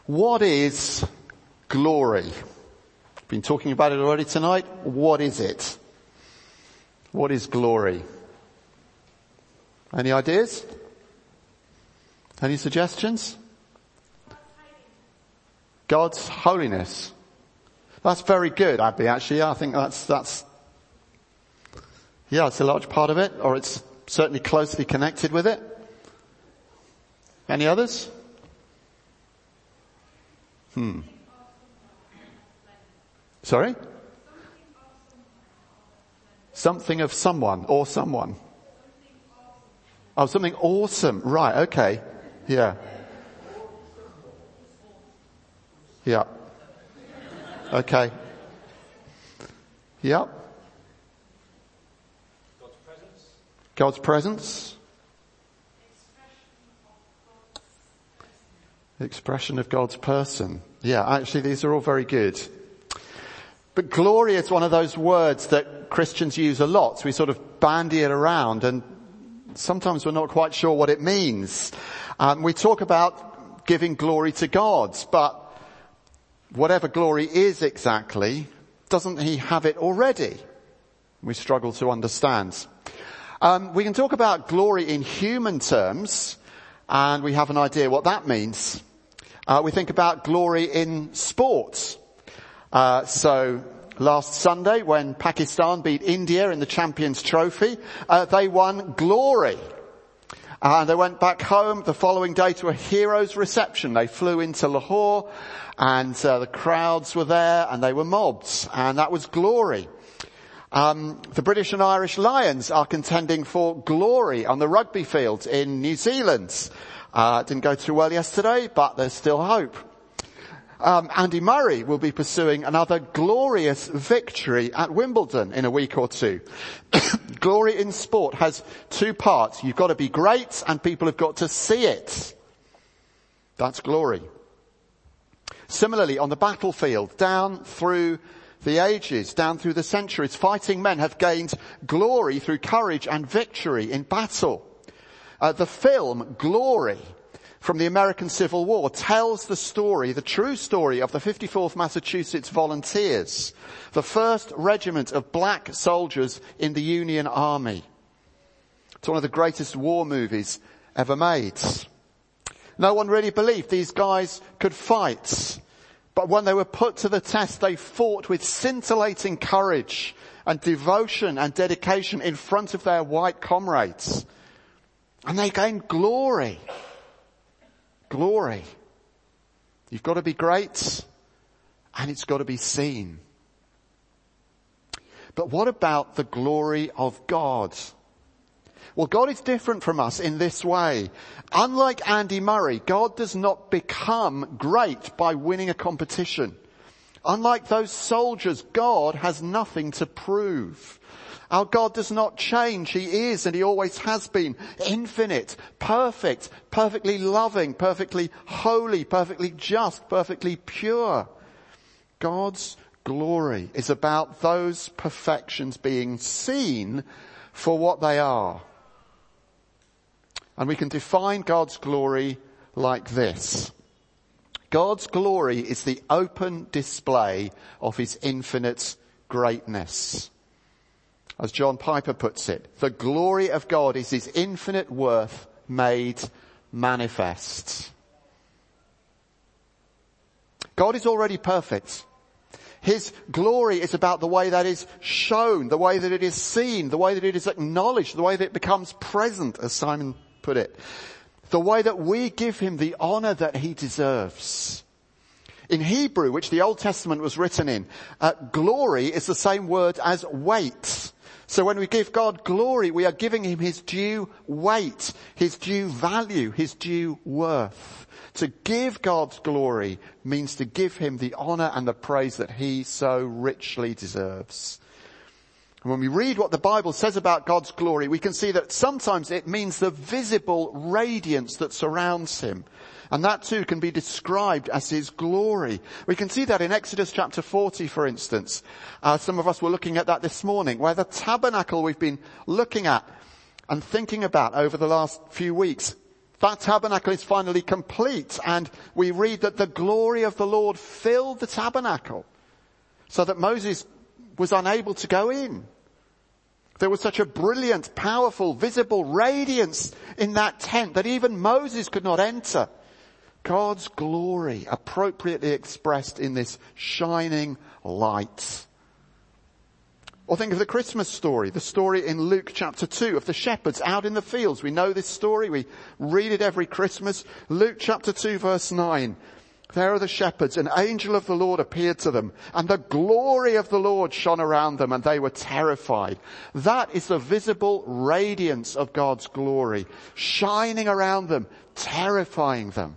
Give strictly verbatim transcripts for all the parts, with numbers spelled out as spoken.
What is glory? Been talking about it already tonight. What is it? What is glory? Any ideas? Any suggestions? God's holiness. That's very good, Abby, actually. I think that's, that's, yeah, it's a large part of it, or it's certainly closely connected with it. Any others? Hmm. Sorry? Something of someone or someone. Oh, something awesome. Right, okay. Yeah. Yeah. Okay. Yeah. God's presence. God's presence. The expression of God's person. Yeah, actually these are all very good. But glory is one of those words that Christians use a lot. So we sort of bandy it around and sometimes we're not quite sure what it means. Um, we talk about giving glory to God, but whatever glory is exactly, doesn't he have it already? We struggle to understand. Um, we can talk about glory in human terms, and we have an idea what that means. Uh, we think about glory in sports. Uh, so last Sunday when Pakistan beat India in the Champions Trophy, uh, they won glory. Uh, they went back home the following day to a hero's reception. They flew into Lahore and uh, the crowds were there and they were mobbed, and that was glory. Um, the British and Irish Lions are contending for glory on the rugby field in New Zealand. Uh, didn't go too well yesterday, but there's still hope. Um, Andy Murray will be pursuing another glorious victory at Wimbledon in a week or two. Glory in sport has two parts. You've got to be great and people have got to see it. That's glory. Similarly, on the battlefield, down through the ages, down through the centuries, fighting men have gained glory through courage and victory in battle. Uh, the film Glory from the American Civil War tells the story, the true story of the fifty-fourth Massachusetts Volunteers, the first regiment of black soldiers in the Union Army. It's one of the greatest war movies ever made. No one really believed these guys could fight, but when they were put to the test, they fought with scintillating courage and devotion and dedication in front of their white comrades. And they gained glory. Glory. You've got to be great and it's got to be seen. But what about the glory of God? Well, God is different from us in this way. Unlike Andy Murray, God does not become great by winning a competition. Unlike those soldiers, God has nothing to prove. Our God does not change. He is and he always has been infinite, perfect, perfectly loving, perfectly holy, perfectly just, perfectly pure. God's glory is about those perfections being seen for what they are. And we can define God's glory like this. God's glory is the open display of his infinite greatness. As John Piper puts it, the glory of God is his infinite worth made manifest. God is already perfect. His glory is about the way that is shown, the way that it is seen, the way that it is acknowledged, the way that it becomes present, as Simon put it. The way that we give him the honor that he deserves. In Hebrew, which the Old Testament was written in, uh, glory is the same word as weight. So when we give God glory, we are giving him his due weight, his due value, his due worth. To give God's glory means to give him the honor and the praise that he so richly deserves. And when we read what the Bible says about God's glory, we can see that sometimes it means the visible radiance that surrounds him. And that too can be described as his glory. We can see that in Exodus chapter forty, for instance. Uh, some of us were looking at that this morning, where the tabernacle we've been looking at and thinking about over the last few weeks That tabernacle is finally complete, and we read that the glory of the Lord filled the tabernacle so that Moses was unable to go in. There was such a brilliant, powerful, visible radiance in that tent that even Moses could not enter. God's glory appropriately expressed in this shining light. Or think of the Christmas story, the story in Luke chapter two of the shepherds out in the fields. We know this story. We read it every Christmas. Luke chapter two verse nine. There are the shepherds. An angel of the Lord appeared to them, and the glory of the Lord shone around them, and they were terrified. That is the visible radiance of God's glory, shining around them, terrifying them.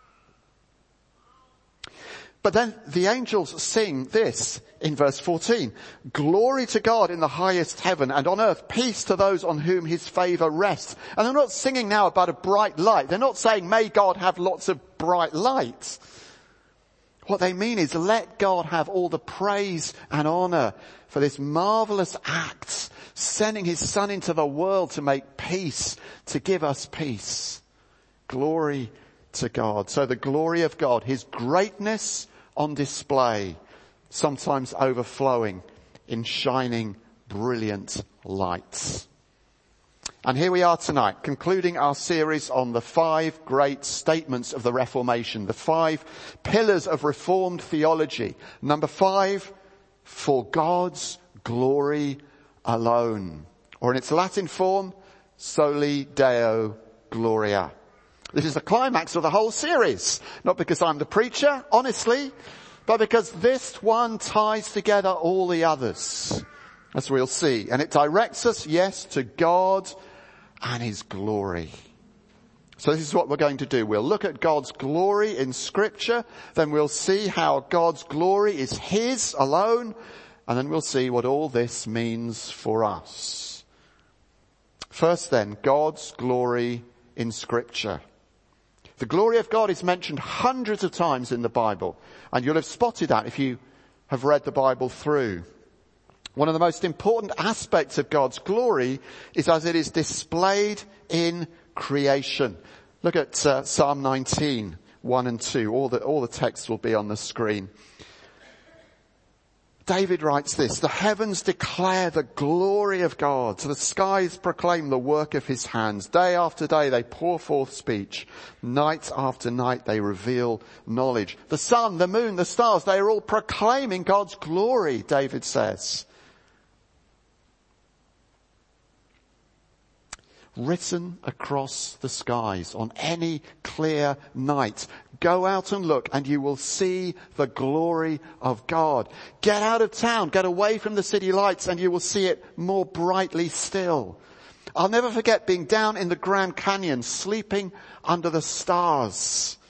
But then the angels sing this in verse fourteen. Glory to God in the highest heaven, and on earth peace to those on whom his favour rests. And they're not singing now about a bright light. They're not saying, may God have lots of bright lights. What they mean is, let God have all the praise and honour for this marvellous act, sending his Son into the world to make peace, to give us peace. Glory to God. So the glory of God, his greatness on display, sometimes overflowing in shining, brilliant lights. And here we are tonight, concluding our series on the five great statements of the Reformation, the five pillars of Reformed theology. Number five, for God's glory alone. Or in its Latin form, Soli Deo Gloria. This is the climax of the whole series. Not because I'm the preacher, honestly, but because this one ties together all the others, as we'll see. And it directs us, yes, to God and his glory. So this is what we're going to do. We'll look at God's glory in Scripture, then we'll see how God's glory is his alone, and then we'll see what all this means for us. First then, God's glory in Scripture. The glory of God is mentioned hundreds of times in the Bible, and you'll have spotted that if you have read the Bible through. One of the most important aspects of God's glory is as it is displayed in creation. Look at uh, Psalm nineteen, one and two. All the, all the text will be on the screen. David writes this, the heavens declare the glory of God, the skies proclaim the work of his hands. Day after day they pour forth speech. Night after night they reveal knowledge. The sun, the moon, the stars, they are all proclaiming God's glory, David says. Written across the skies on any clear night. Go out and look and you will see the glory of God. Get out of town, get away from the city lights and you will see it more brightly still. I'll never forget being down in the Grand Canyon, sleeping under the stars.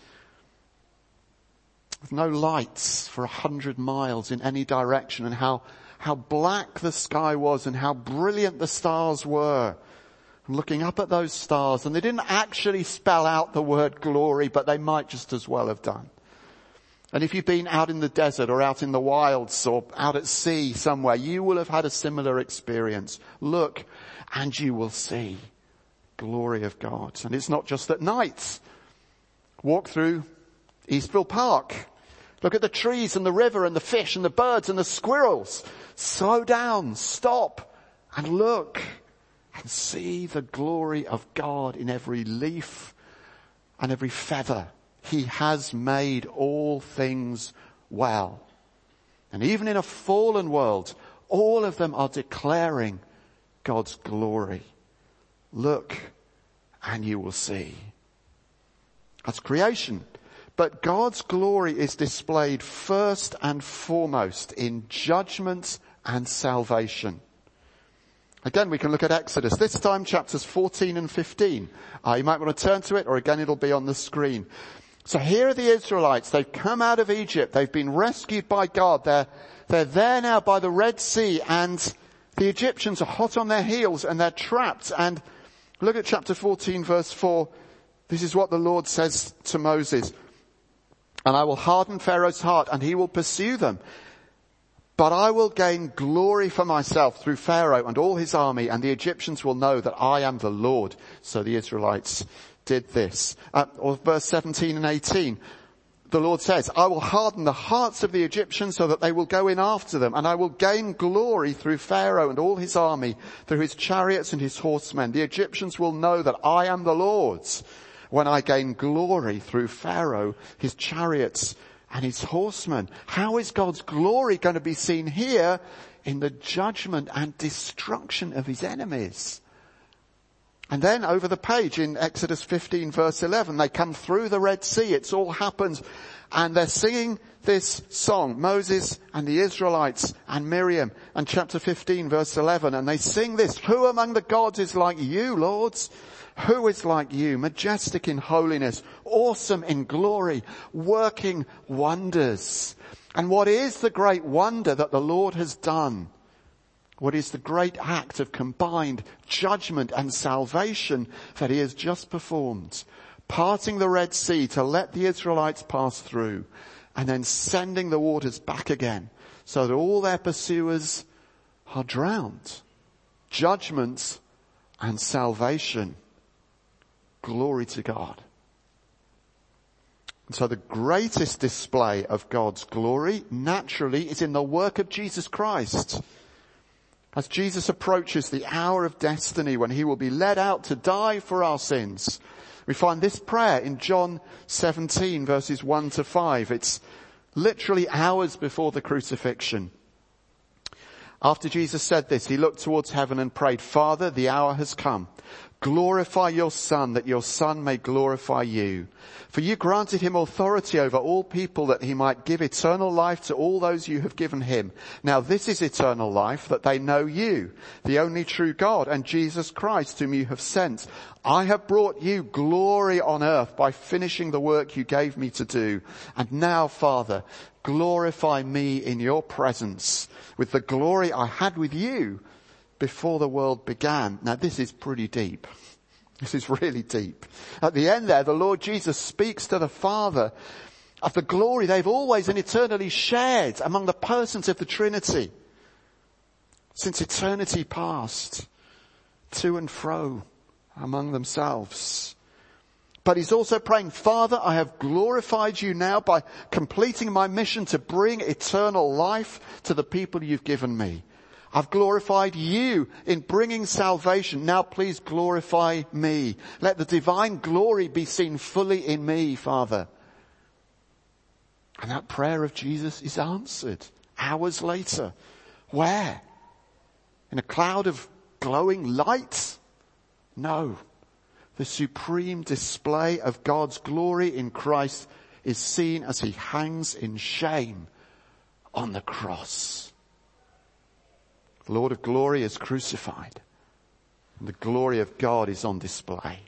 With no lights for a hundred miles in any direction, and how, how black the sky was and how brilliant the stars were. Looking up at those stars, and they didn't actually spell out the word glory, but they might just as well have done. And if you've been out in the desert or out in the wilds or out at sea somewhere, you will have had a similar experience. Look and you will see glory of God. And it's not just at night. Walk through Eastville Park. Look at the trees and the river and the fish and the birds and the squirrels. Slow down, stop and look. And see the glory of God in every leaf and every feather. He has made all things well. And even in a fallen world, all of them are declaring God's glory. Look and you will see. That's creation. But God's glory is displayed first and foremost in judgment and salvation. Again, we can look at Exodus, this time chapters fourteen and fifteen. Uh, you might want to turn to it, or again it'll be on the screen. So here are the Israelites. They've come out of Egypt. They've been rescued by God. They're, they're there now by the Red Sea, and the Egyptians are hot on their heels and they're trapped. And look at chapter fourteen verse four. This is what the Lord says to Moses. And I will harden Pharaoh's heart and he will pursue them. But I will gain glory for myself through Pharaoh and all his army, and the Egyptians will know that I am the Lord. So the Israelites did this. Uh, or verse seventeen and eighteen. The Lord says, I will harden the hearts of the Egyptians so that they will go in after them, and I will gain glory through Pharaoh and all his army, through his chariots and his horsemen. The Egyptians will know that I am the Lord's when I gain glory through Pharaoh, his chariots and his horsemen. How is God's glory going to be seen here? In the judgment and destruction of his enemies. And then over the page in Exodus fifteen verse eleven, they come through the Red Sea. It's all happened. And they're singing this song, Moses and the Israelites and Miriam, and chapter fifteen verse eleven. And they sing this, who among the gods is like you, lords? Who is like you, majestic in holiness, awesome in glory, working wonders? And what is the great wonder that the Lord has done? What is the great act of combined judgment and salvation that he has just performed? Parting the Red Sea to let the Israelites pass through, and then sending the waters back again so that all their pursuers are drowned. Judgment and salvation. Glory to God. And so the greatest display of God's glory naturally is in the work of Jesus Christ. As Jesus approaches the hour of destiny when he will be led out to die for our sins, we find this prayer in John seventeen verses one to five. It's literally hours before the crucifixion. After Jesus said this, he looked towards heaven and prayed, Father, the hour has come. Glorify your Son, that your Son may glorify you. For you granted him authority over all people, that he might give eternal life to all those you have given him. Now this is eternal life, that they know you, the only true God, and Jesus Christ, whom you have sent. I have brought you glory on earth by finishing the work you gave me to do. And now, Father, glorify me in your presence with the glory I had with you before the world began. Now this is pretty deep. This is really deep. At the end there, the Lord Jesus speaks to the Father of the glory they've always and eternally shared among the persons of the Trinity. Since eternity past, to and fro among themselves. But he's also praying, Father, I have glorified you now by completing my mission to bring eternal life to the people you've given me. I've glorified you in bringing salvation. Now please glorify me. Let the divine glory be seen fully in me, Father. And that prayer of Jesus is answered hours later. Where? In a cloud of glowing light? No. The supreme display of God's glory in Christ is seen as he hangs in shame on the cross. The Lord of glory is crucified, and the glory of God is on display.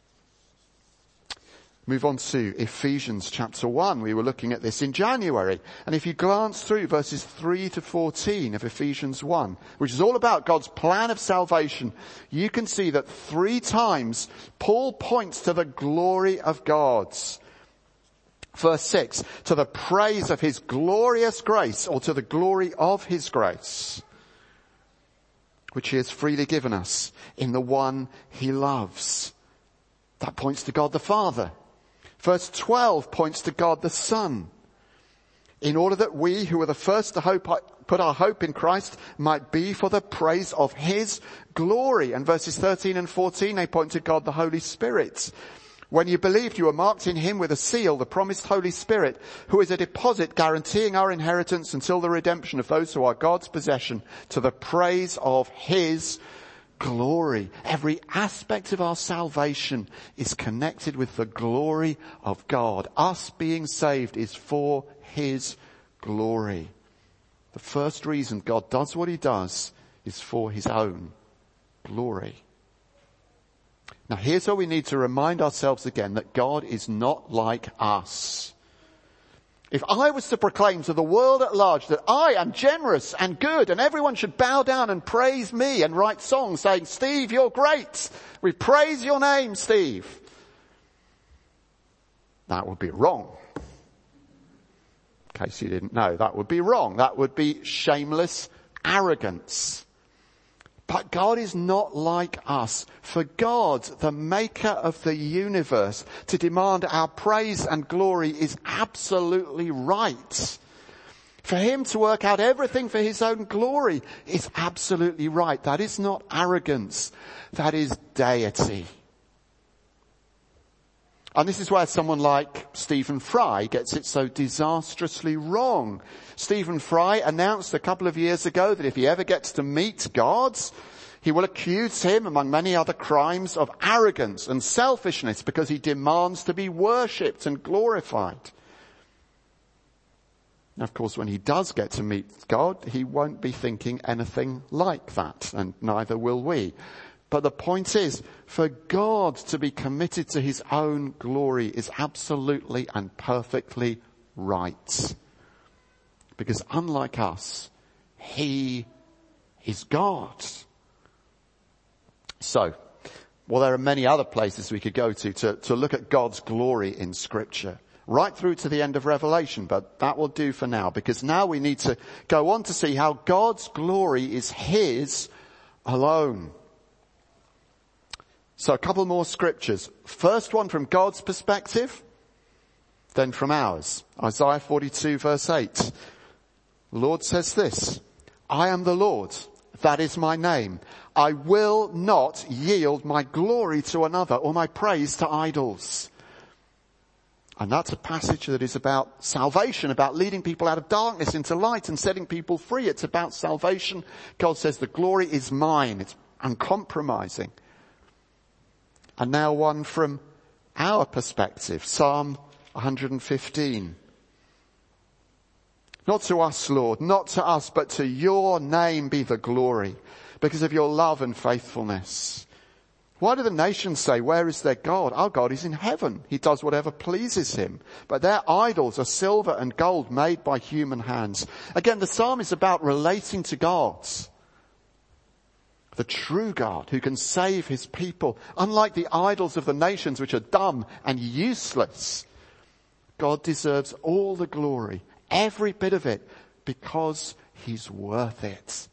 Move on to Ephesians chapter one. We were looking at this in January. And if you glance through verses three to fourteen of Ephesians one, which is all about God's plan of salvation, you can see that three times Paul points to the glory of God. Verse six, to the praise of his glorious grace, or to the glory of his grace, which he has freely given us in the one he loves. That points to God the Father. Verse twelve points to God the Son. In order that we who were the first to hope, put our hope in Christ might be for the praise of his glory. And verses thirteen and fourteen, they point to God the Holy Spirit. When you believed, you were marked in him with a seal, the promised Holy Spirit, who is a deposit guaranteeing our inheritance until the redemption of those who are God's possession, to the praise of his glory. Every aspect of our salvation is connected with the glory of God. Us being saved is for his glory. The first reason God does what he does is for his own glory. Now here's where we need to remind ourselves again that God is not like us. If I was to proclaim to the world at large that I am generous and good and everyone should bow down and praise me and write songs saying, Steve, you're great. We praise your name, Steve. That would be wrong. In case you didn't know, that would be wrong. That would be shameless arrogance. But God is not like us. For God, the maker of the universe, to demand our praise and glory is absolutely right. For him to work out everything for his own glory is absolutely right. That is not arrogance. That is deity. And this is where someone like Stephen Fry gets it so disastrously wrong. Stephen Fry announced a couple of years ago that if he ever gets to meet God, he will accuse him, among many other crimes, of arrogance and selfishness because he demands to be worshipped and glorified. Now, of course, when he does get to meet God, he won't be thinking anything like that, and neither will we. But the point is, for God to be committed to his own glory is absolutely and perfectly right. Because unlike us, he is God. So, well, there are many other places we could go to, to to look at God's glory in Scripture. Right through to the end of Revelation, but that will do for now. Because now we need to go on to see how God's glory is his alone. So a couple more scriptures. First one from God's perspective, then from ours. Isaiah forty-two verse eight. The Lord says this, I am the Lord, that is my name. I will not yield my glory to another or my praise to idols. And that's a passage that is about salvation, about leading people out of darkness into light and setting people free. It's about salvation. God says the glory is mine. It's uncompromising. And now one from our perspective, Psalm one hundred fifteen. Not to us, Lord, not to us, but to your name be the glory, because of your love and faithfulness. Why do the nations say, where is their God? Our God is in heaven. He does whatever pleases him. But their idols are silver and gold made by human hands. Again, the psalm is about relating to God. The true God who can save his people. Unlike the idols of the nations which are dumb and useless, God deserves all the glory, every bit of it, because he's worth it.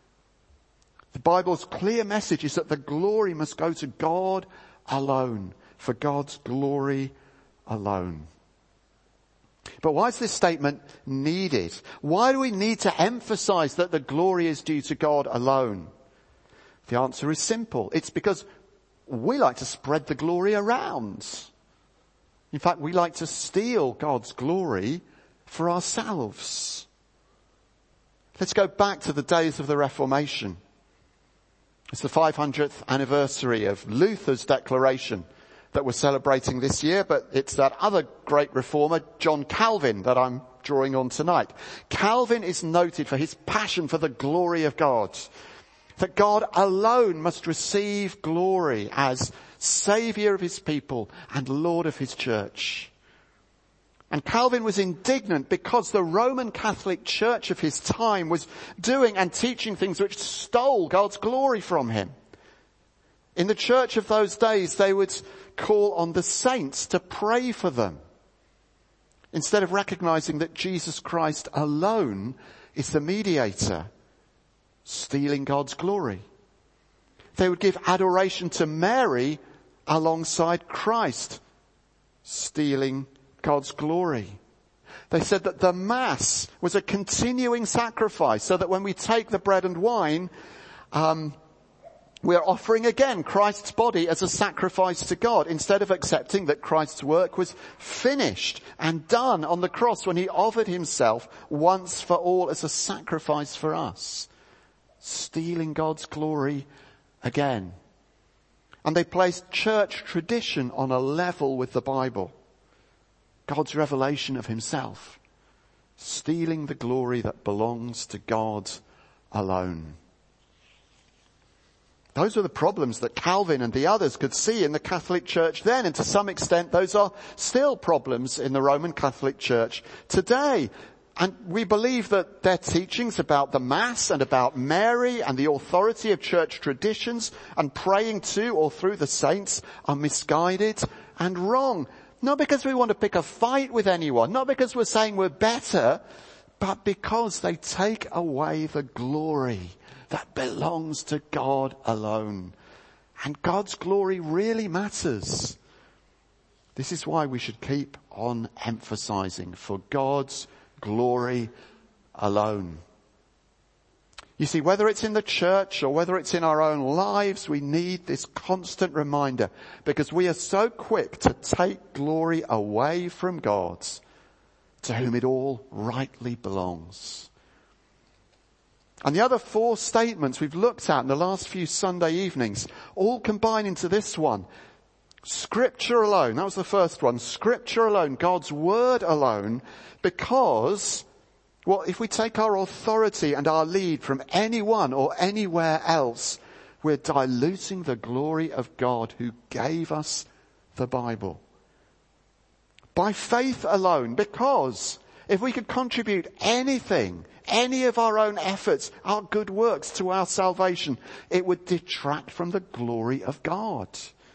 The Bible's clear message is that the glory must go to God alone, for God's glory alone. But why is this statement needed? Why do we need to emphasize that the glory is due to God alone? The answer is simple. It's because we like to spread the glory around. In fact, we like to steal God's glory for ourselves. Let's go back to the days of the Reformation. It's the five hundredth anniversary of Luther's declaration that we're celebrating this year, but it's that other great reformer, John Calvin, that I'm drawing on tonight. Calvin is noted for his passion for the glory of God. That God alone must receive glory as Saviour of his people and Lord of his church. And Calvin was indignant because the Roman Catholic Church of his time was doing and teaching things which stole God's glory from him. In the church of those days, they would call on the saints to pray for them, instead of recognizing that Jesus Christ alone is the mediator, stealing God's glory. They would give adoration to Mary alongside Christ, stealing God's glory. They said that the Mass was a continuing sacrifice, so that when we take the bread and wine, um, we are offering again Christ's body as a sacrifice to God, instead of accepting that Christ's work was finished and done on the cross when he offered himself once for all as a sacrifice for us. Stealing God's glory again. And they placed church tradition on a level with the Bible. God's revelation of himself. Stealing the glory that belongs to God alone. Those were the problems that Calvin and the others could see in the Catholic Church then, and to some extent those are still problems in the Roman Catholic Church today. And we believe that their teachings about the Mass and about Mary and the authority of church traditions and praying to or through the saints are misguided and wrong. Not because we want to pick a fight with anyone, not because we're saying we're better, but because they take away the glory that belongs to God alone. And God's glory really matters. This is why we should keep on emphasizing for God's glory alone. You see, whether it's in the church or whether it's in our own lives, we need this constant reminder, because we are so quick to take glory away from God, to whom it all rightly belongs. And the other four statements we've looked at in the last few Sunday evenings all combine into this one. Scripture alone, that was the first one. Scripture alone, God's word alone, because, well, if we take our authority and our lead from anyone or anywhere else, we're diluting the glory of God who gave us the Bible. By faith alone, because if we could contribute anything, any of our own efforts, our good works to our salvation, it would detract from the glory of God.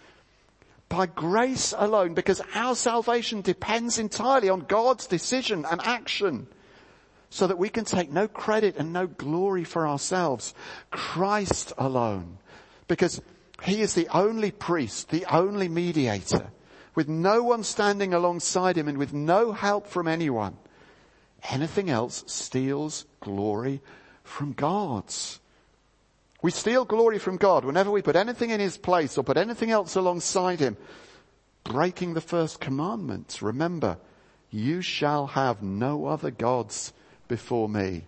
By grace alone, because our salvation depends entirely on God's decision and action, so that we can take no credit and no glory for ourselves. Christ alone, because he is the only priest, the only mediator, with no one standing alongside him and with no help from anyone. Anything else steals glory from God. We steal glory from God whenever we put anything in his place or put anything else alongside him, breaking the first commandment. Remember, you shall have no other gods before me.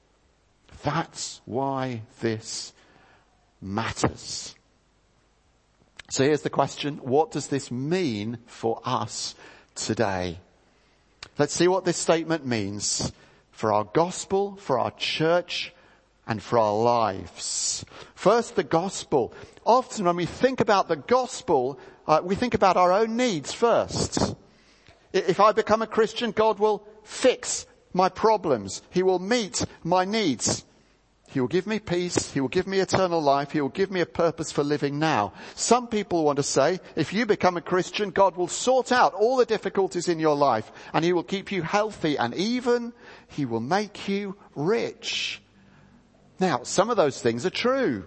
That's why this matters. So here's the question. What does this mean for us today? Let's see what this statement means for our gospel, for our church, and for our lives. First, the gospel. Often when we think about the gospel, uh, we think about our own needs first. If I become a Christian, God will fix my problems. He will meet my needs. He will give me peace. He will give me eternal life. He will give me a purpose for living now. Some people want to say, if you become a Christian, God will sort out all the difficulties in your life and he will keep you healthy, and even he will make you rich. Now, some of those things are true.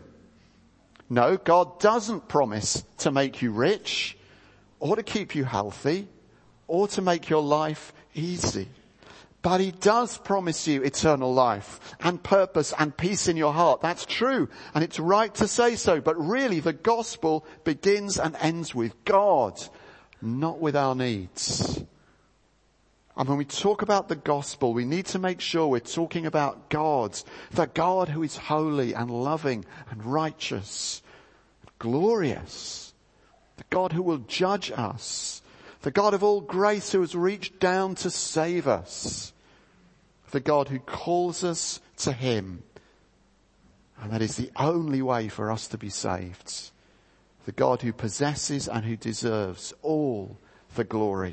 No, God doesn't promise to make you rich or to keep you healthy or to make your life easy. But he does promise you eternal life and purpose and peace in your heart. That's true. And it's right to say so. But really, the gospel begins and ends with God, not with our needs. And when we talk about the gospel, we need to make sure we're talking about God, the God who is holy and loving and righteous, glorious, the God who will judge us, the God of all grace who has reached down to save us, the God who calls us to him. And that is the only way for us to be saved. The God who possesses and who deserves all the glory.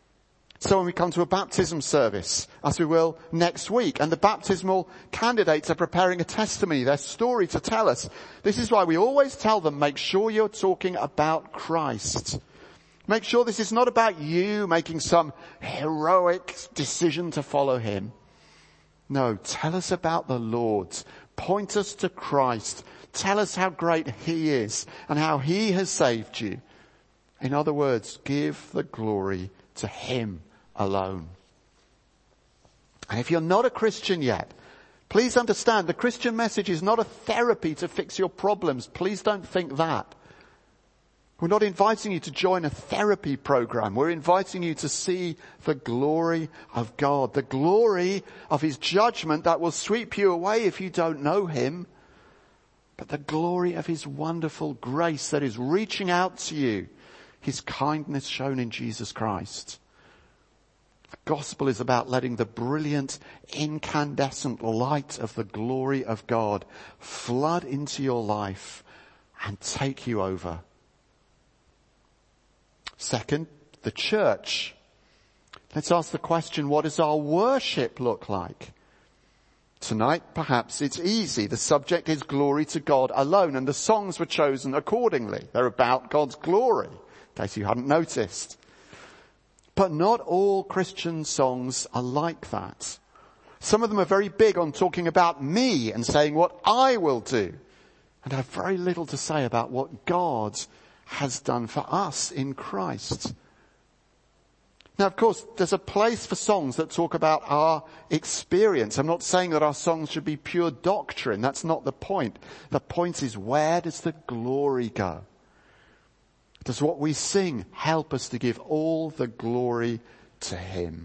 So when we come to a baptism service, as we will next week, and the baptismal candidates are preparing a testimony, their story to tell us, this is why we always tell them, make sure you're talking about Christ. Make sure this is not about you making some heroic decision to follow him. No, tell us about the Lord. Point us to Christ. Tell us how great he is and how he has saved you. In other words, give the glory to him alone. And if you're not a Christian yet, please understand the Christian message is not a therapy to fix your problems. Please don't think that. We're not inviting you to join a therapy program. We're inviting you to see the glory of God, the glory of his judgment that will sweep you away if you don't know him, but the glory of his wonderful grace that is reaching out to you, his kindness shown in Jesus Christ. The gospel is about letting the brilliant, incandescent light of the glory of God flood into your life and take you over. Second, the church. Let's ask the question, what does our worship look like? Tonight, perhaps it's easy. The subject is glory to God alone, and the songs were chosen accordingly. They're about God's glory, in case you hadn't noticed. But not all Christian songs are like that. Some of them are very big on talking about me and saying what I will do, and have very little to say about what God has done for us in Christ. Now, of course, there's a place for songs that talk about our experience. I'm not saying that our songs should be pure doctrine. That's not the point. The point is, where does the glory go? Does what we sing help us to give all the glory to him?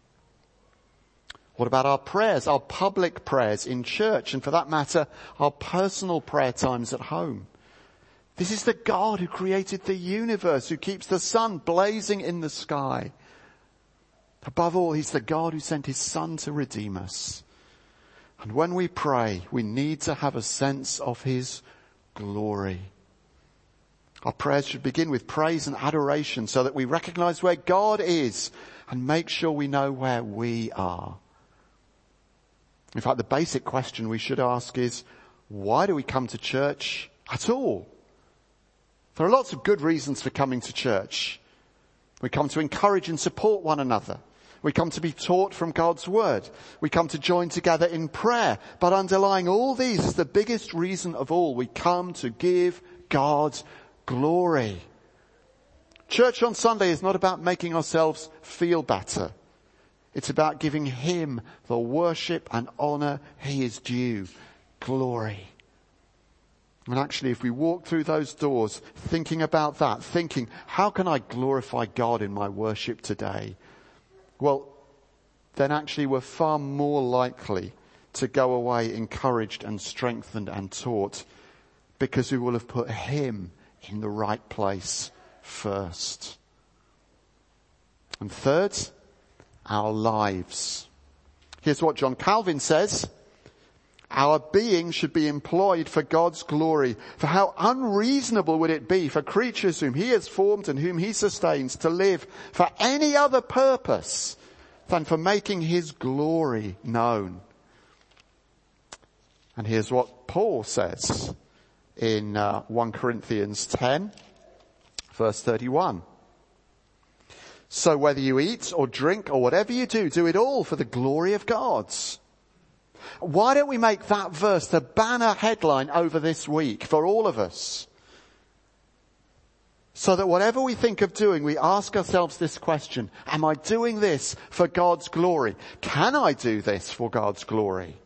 What about our prayers, our public prayers in church, and for that matter, our personal prayer times at home? This is the God who created the universe, who keeps the sun blazing in the sky. Above all, he's the God who sent his Son to redeem us. And when we pray, we need to have a sense of his glory. Our prayers should begin with praise and adoration so that we recognize where God is and make sure we know where we are. In fact, the basic question we should ask is, why do we come to church at all? There are lots of good reasons for coming to church. We come to encourage and support one another. We come to be taught from God's word. We come to join together in prayer. But underlying all these is the biggest reason of all. We come to give God glory. Church on Sunday is not about making ourselves feel better. It's about giving him the worship and honor he is due. Glory. And actually, if we walk through those doors thinking about that, thinking, how can I glorify God in my worship today? Well, then actually we're far more likely to go away encouraged and strengthened and taught, because we will have put him in the right place first. And third, our lives. Here's what John Calvin says. Our being should be employed for God's glory. For how unreasonable would it be for creatures whom he has formed and whom he sustains to live for any other purpose than for making his glory known. And here's what Paul says in uh, First Corinthians ten, verse thirty-one. So whether you eat or drink or whatever you do, do it all for the glory of God. Why don't we make that verse the banner headline over this week for all of us? So that whatever we think of doing, we ask ourselves this question: am I doing this for God's glory? Can I do this for God's glory?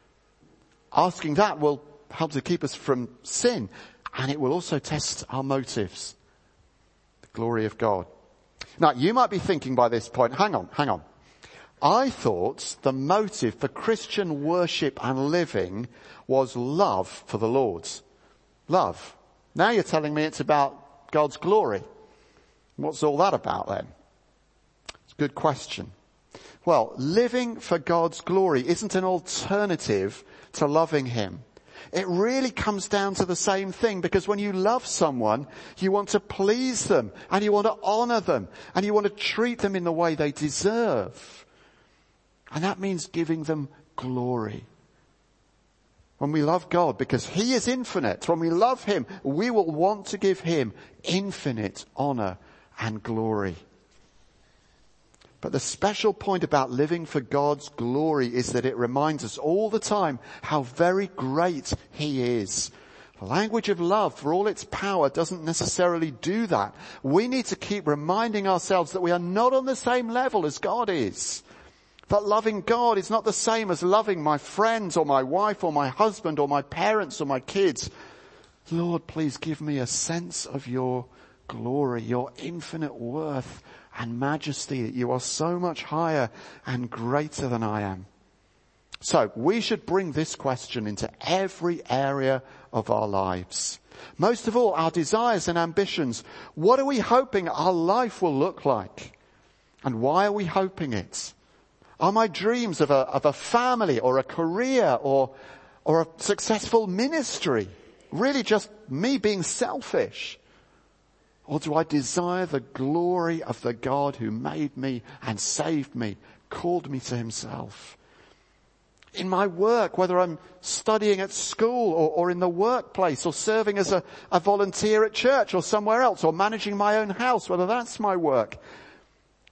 Asking that will help to keep us from sin, and it will also test our motives. The glory of God. Now, you might be thinking by this point, hang on, hang on. I thought the motive for Christian worship and living was love for the Lord. Love. Now you're telling me it's about God's glory. What's all that about then? It's a good question. Well, living for God's glory isn't an alternative to loving him. It really comes down to the same thing, because when you love someone, you want to please them and you want to honor them and you want to treat them in the way they deserve. And that means giving them glory. When we love God, because he is infinite, when we love him, we will want to give him infinite honor and glory. But the special point about living for God's glory is that it reminds us all the time how very great he is. The language of love, for all its power, doesn't necessarily do that. We need to keep reminding ourselves that we are not on the same level as God is. That loving God is not the same as loving my friends or my wife or my husband or my parents or my kids. Lord, please give me a sense of your glory, your infinite worth and majesty, that you are so much higher and greater than I am. So we should bring this question into every area of our lives. Most of all, our desires and ambitions. What are we hoping our life will look like? And why are we hoping it? Are my dreams of a, of a family or a career or, or a successful ministry really just me being selfish? Or do I desire the glory of the God who made me and saved me, called me to himself? In my work, whether I'm studying at school or, or in the workplace or serving as a, a volunteer at church or somewhere else or managing my own house, whether that's my work,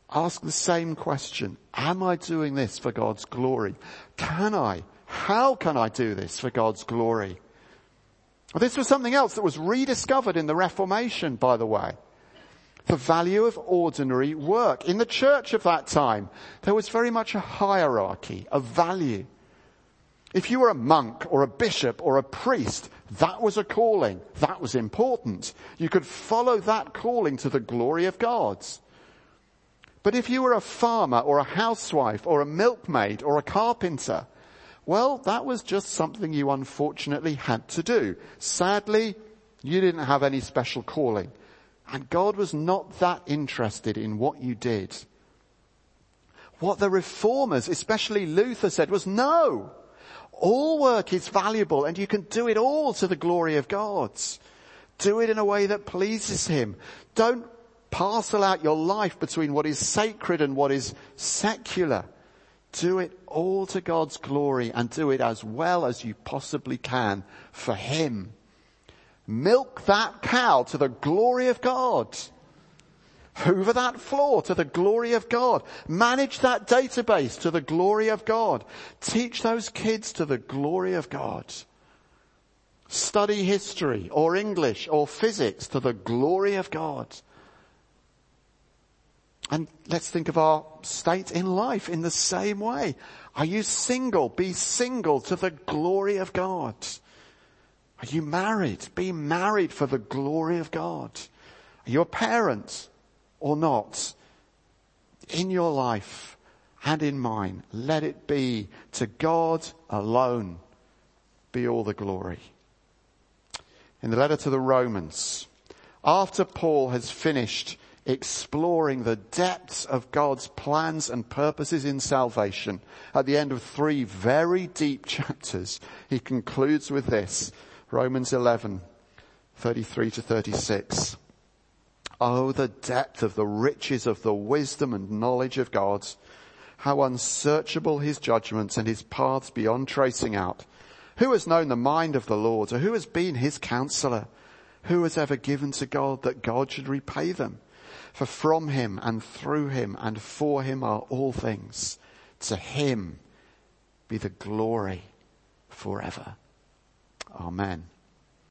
Ask the same question. Am I doing this for God's glory? Can I? How can I do this for God's glory? Well, this was something else that was rediscovered in the Reformation, by the way. The value of ordinary work. In the church of that time, there was very much a hierarchy, a value. If you were a monk or a bishop or a priest, that was a calling. That was important. You could follow that calling to the glory of God. But if you were a farmer or a housewife or a milkmaid or a carpenter, well, that was just something you unfortunately had to do. Sadly, you didn't have any special calling. And God was not that interested in what you did. What the reformers, especially Luther, said was no. All work is valuable and you can do it all to the glory of God. Do it in a way that pleases him. Don't parcel out your life between what is sacred and what is secular. Do it all to God's glory and do it as well as you possibly can for him. Milk that cow to the glory of God. Hoover that floor to the glory of God. Manage that database to the glory of God. Teach those kids to the glory of God. Study history or English or physics to the glory of God. And let's think of our state in life in the same way. Are you single? Be single to the glory of God. Are you married? Be married for the glory of God. Are you a parent or not? In your life and in mine, let it be to God alone be all the glory. In the letter to the Romans, after Paul has finished exploring the depths of God's plans and purposes in salvation, at the end of three very deep chapters, he concludes with this, Romans eleven, thirty-three to thirty-six. Oh, the depth of the riches of the wisdom and knowledge of God. How unsearchable his judgments and his paths beyond tracing out. Who has known the mind of the Lord, or who has been his counselor? Who has ever given to God that God should repay them? For from him and through him and for him are all things. To him be the glory forever. Amen.